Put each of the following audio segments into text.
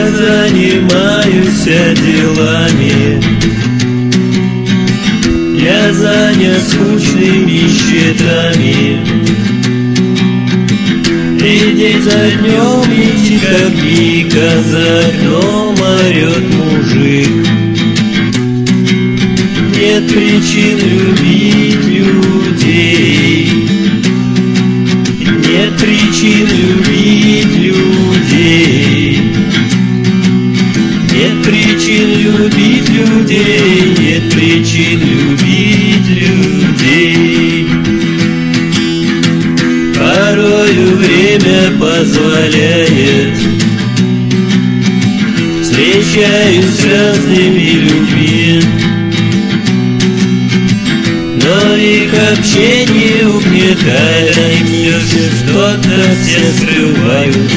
Я занимаюсь делами, я занят скучными счетами, и день за днем идти как Ника, за окном орет мужик. Нет причин любить людей, нет причин любить людей, нет причин любить людей, нет причин любить людей. Порою время позволяет, встречаюсь с разными людьми, но их общение угнетает, они все же что-то все скрывают.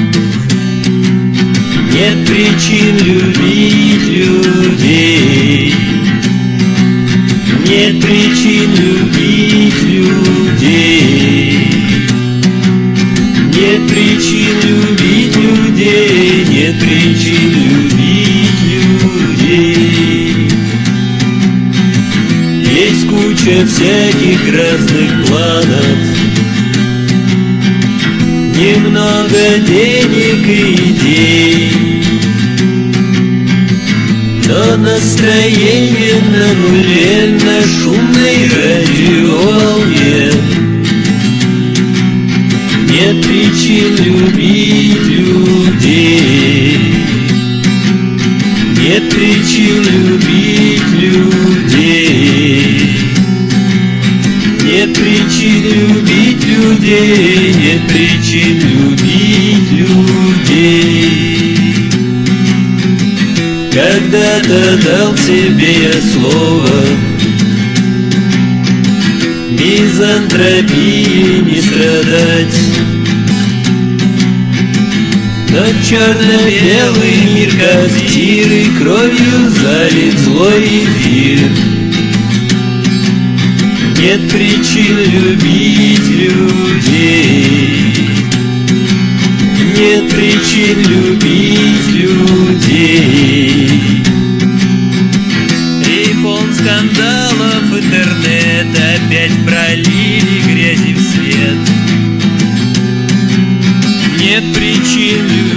Нет причин любить людей, нет причин любить людей, нет причин любить людей, нет причин любить людей. Есть куча всяких разных планов, немного денег и идей, но настроение на нуле, на шумной радиоволне. Нет причин любить людей, нет причин любить людей, нет причин любить людей, нет причин любить людей. Когда-то дал себе я слово, мизантропии не страдать, но черно-белый мир, как тир, и кровью залит злой эфир. Нет причин любить людей, нет причин любить людей. И полн скандалов интернет, опять пролили грязи в свет. Нет причин любить